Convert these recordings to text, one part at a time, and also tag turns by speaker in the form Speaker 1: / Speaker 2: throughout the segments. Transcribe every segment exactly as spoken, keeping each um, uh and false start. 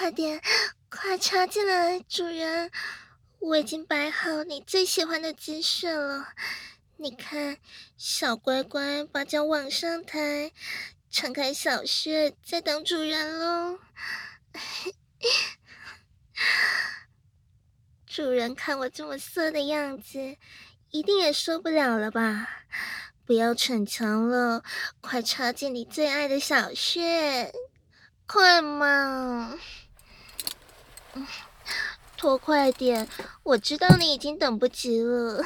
Speaker 1: 快点，快插进来，主人，我已经摆好你最喜欢的姿势了。你看，小乖乖把脚往上抬，撑开小穴，在等主人咯。主人看我这么色的样子，一定也受不了了吧？不要逞强了，快插进你最爱的小穴，快嘛！嗯，拖快点，我知道你已经等不及了。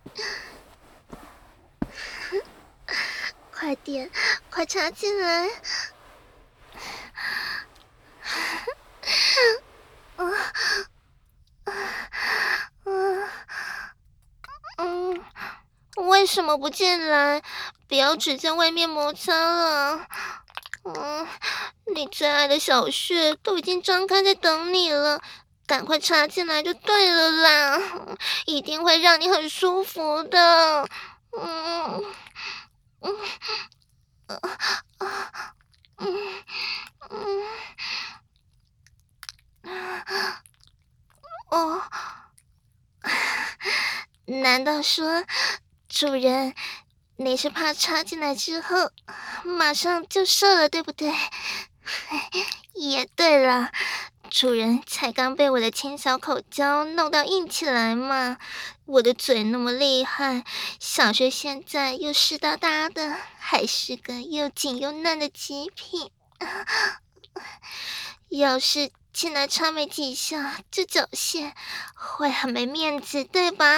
Speaker 1: 快点，快插进来！嗯嗯嗯，为什么不进来？不要只在外面摩擦了。嗯，你最爱的小穴都已经张开在等你了，赶快插进来就对了啦，一定会让你很舒服的。嗯嗯嗯嗯嗯哦，难道说主人你是怕插进来之后马上就射了，对不对？也对了，主人才刚被我的轻小口交弄到硬起来嘛，我的嘴那么厉害，小穴现在又湿哒哒的，还是个又紧又嫩的极品。要是进来插没几下就缴械，会很没面子，对吧？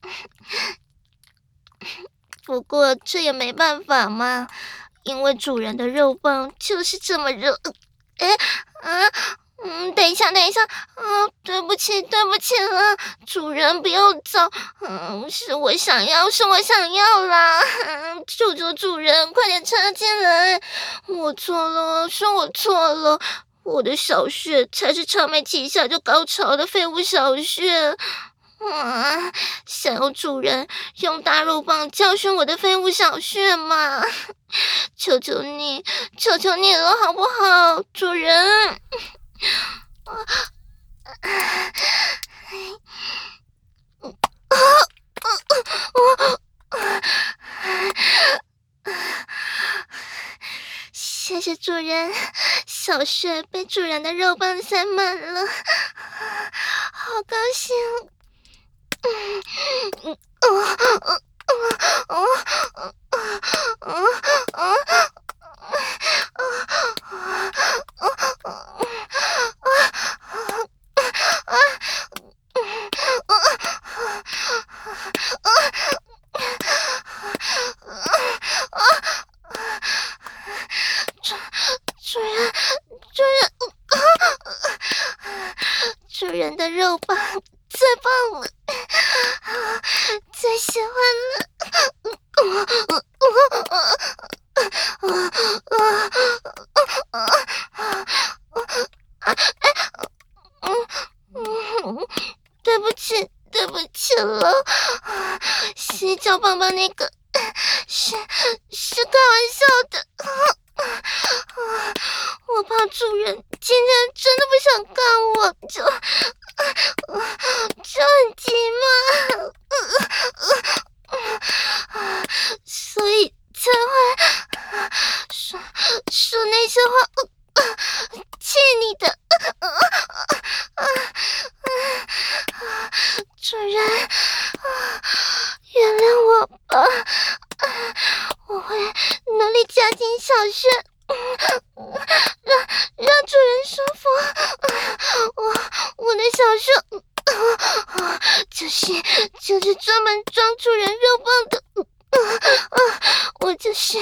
Speaker 1: 不过这也没办法嘛，因为主人的肉棒就是这么热。哎啊，嗯，等一下，等一下，啊，对不起，对不起了，主人不要走，嗯，是我想要，是我想要啦，嗯，求求主人快点插进来，我错了，是我错了，我的小穴才是插没几下就高潮的废物小穴。啊！想要主人用大肉棒教训我的废物小穴吗？求求你，求求你了，好不好，主人？啊啊谢谢主人，小穴被主人的肉棒塞满了，好高兴。嗯嗯嗯嗯嗯嗯嗯主主人，主人，主人的肉棒最棒了，最喜欢了。对不起，对不起了，洗脚棒棒那个是是开玩笑的，我怕主人今天真的不想干我，就就很急嘛，所以才会说说那些话气你的。主人，原谅我吧，我会努力加紧小穴，让让主人舒服。我我的小穴就是就是专门装主人肉棒的。我就是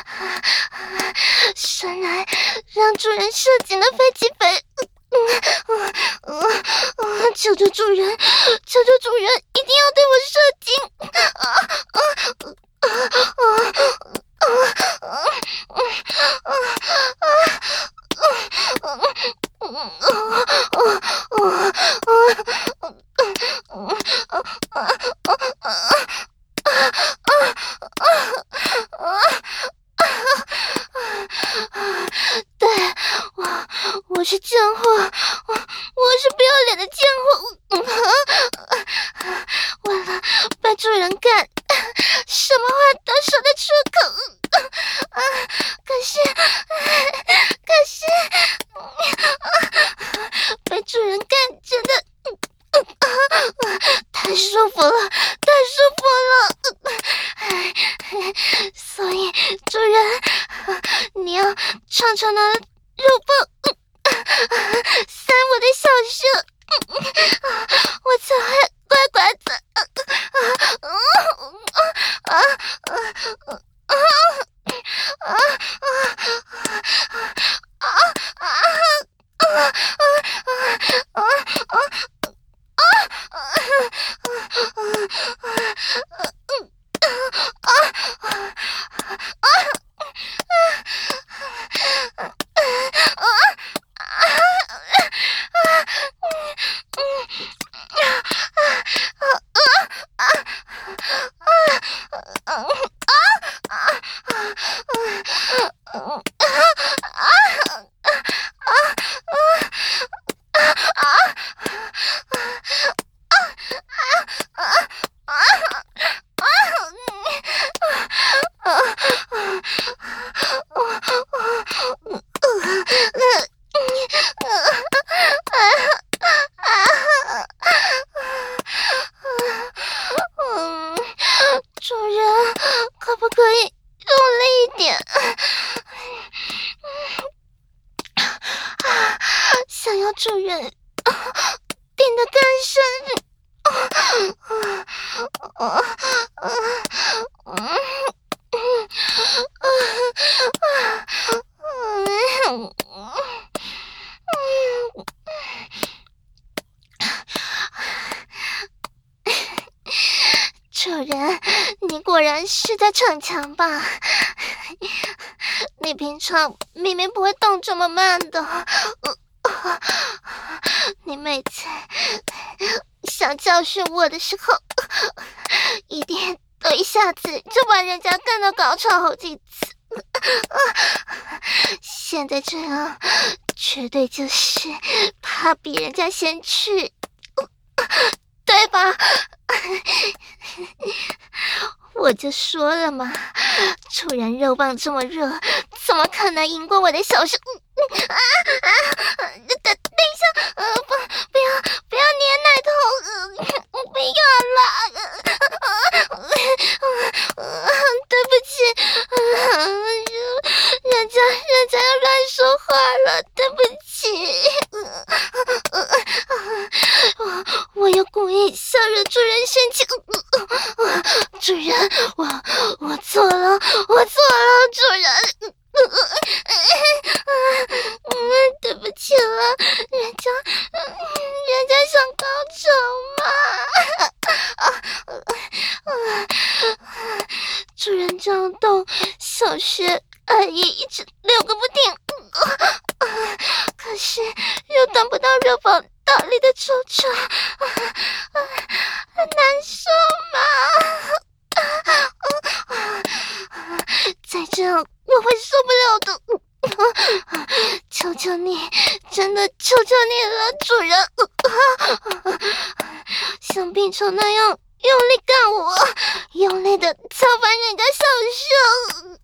Speaker 1: 生来让主人射精的飞机杯。求求主人，求求主人，一定要对我射精！啊啊啊啊对，我我是贱货，我我是不要脸的贱货！完了，被主人干，什么话都说得出口。啊！可是，可是，被主人干真的。太舒服了，太舒服了！所以主人，你要尝尝那肉棒，塞我的小穴，我才会乖乖的。主人，顶得更深。主人，你果然是在逞强吧？你平常明明不会动这么慢的。你每次想教训我的时候，一定都一下子就把人家干到高潮好几次。现在这样绝对就是怕比人家先去，对吧？我就说了嘛，主人肉棒这么热，怎么可能赢过我的小手？啊啊！等等一下，呃，不，不要，不要捏奶头，呃，不要啦！呃呃、对不起，呃、人家人家要乱说话了，对不起。呃呃、我我又故意想惹主人生气。呃呃、主人，我我错了，我错了，主人。嗯，对不起了，人家，人家想高潮嘛。主人这样动，小穴爱意一直流个不停，可是又等不到热棒大力的抽插，很难受嘛。再这样我会受不了的。求求你，真的求求你了，主人。像病虫那样用力干我，用力的操翻人家小手。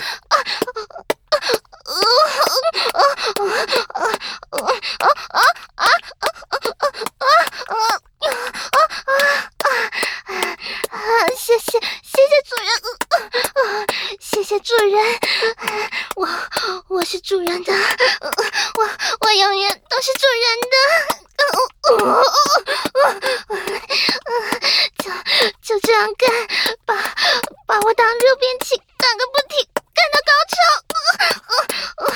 Speaker 1: 谢谢谢谢主人，谢谢主人，我我是主人的，我我永远都是主人的。就就这样干，把把我当肉便器干个不停，干到高潮。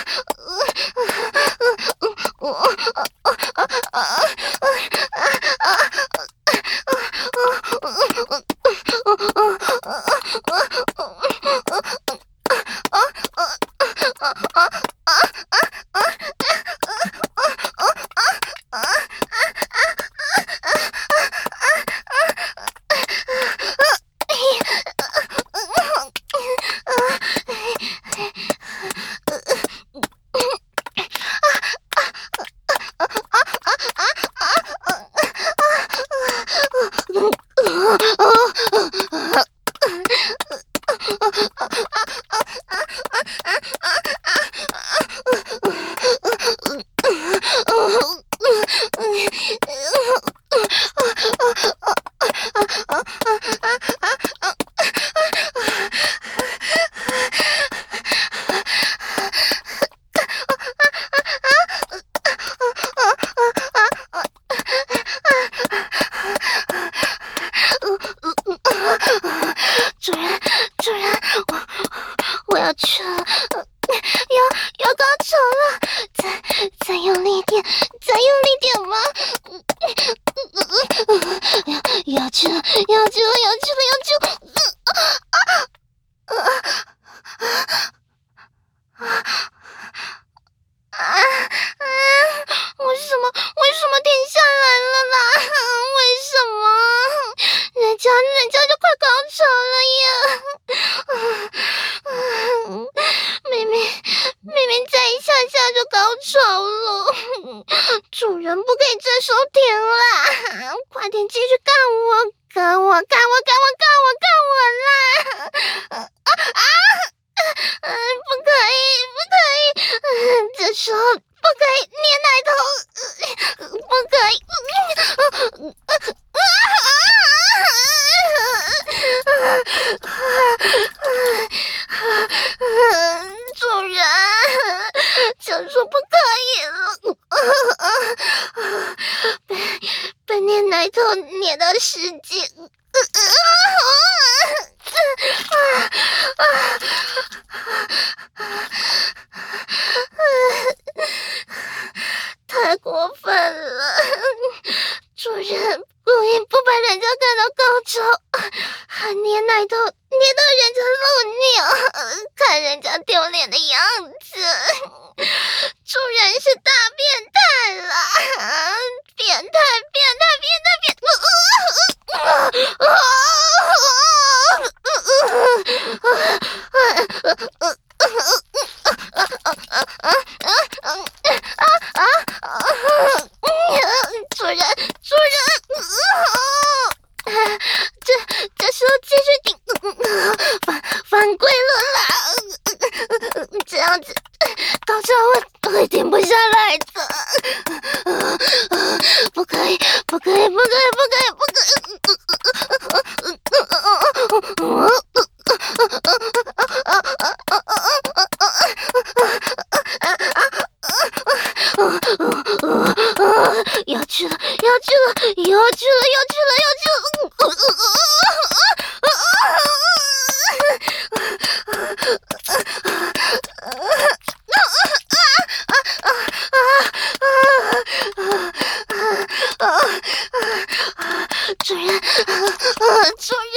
Speaker 1: 再用力点嘛！要去了，要去了，要去了，要去了！啊啊啊啊！为什么？为什么停下来了啦？为什么？人家人家就快高潮了耶！明明明明再一下下就高潮了，主人不可以再收停啦！快点继续干我，干我，干我，干我，干我，干我啦！啊啊！嗯，不可以，不可以，这时候不可以捏奶头，不可以。主人，就说不可以了，被被捏奶头捏到失禁。太过分了，主人故意不把人家干到高潮，还捏奶头捏到人家漏尿，看人家丢脸的样子，主人是大变态了，变态变态变态变态！主人，主人，这这时候继续顶，犯犯规了啦！这样子高潮会会停不下来的，不可以，不可以，不可以，不可以，不可以！要去了，要去了，要去了，要去了，要去了！主人，主人！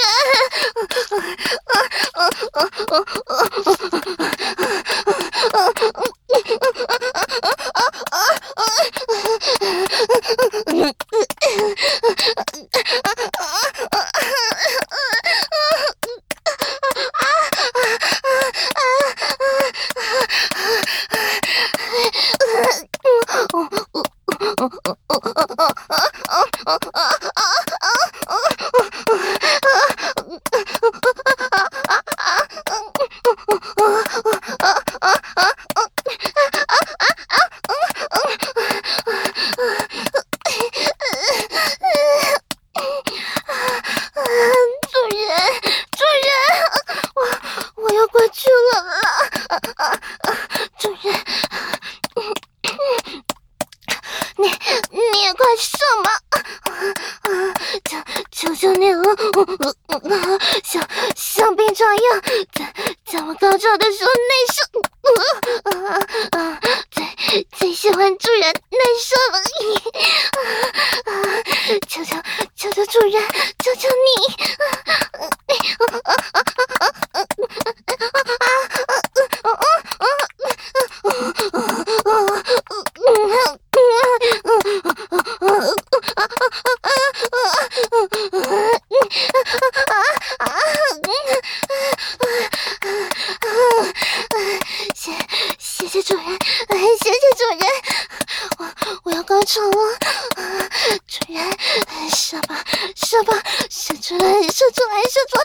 Speaker 1: 像像平常一样，在在我高潮的时候内射，呃呃呃、最最喜欢主人内射了，呃呃、求求求求主人，求求你！谢谢谢主人，谢谢主人，我我要高潮了，主人，射吧射吧，射出来射出来射出来！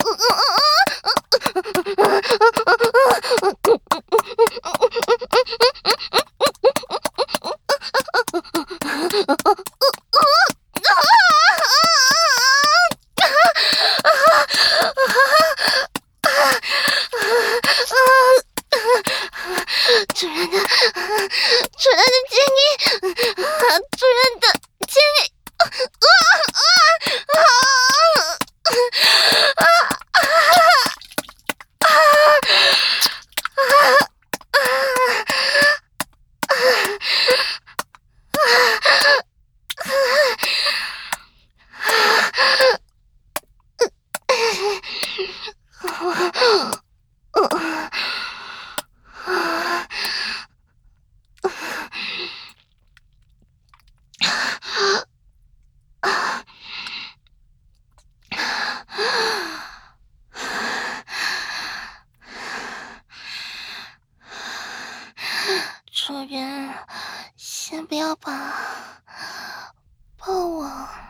Speaker 1: 主人的，主人的建议，主人的建议，啊啊啊啊啊啊啊！ 先不要吧，抱我。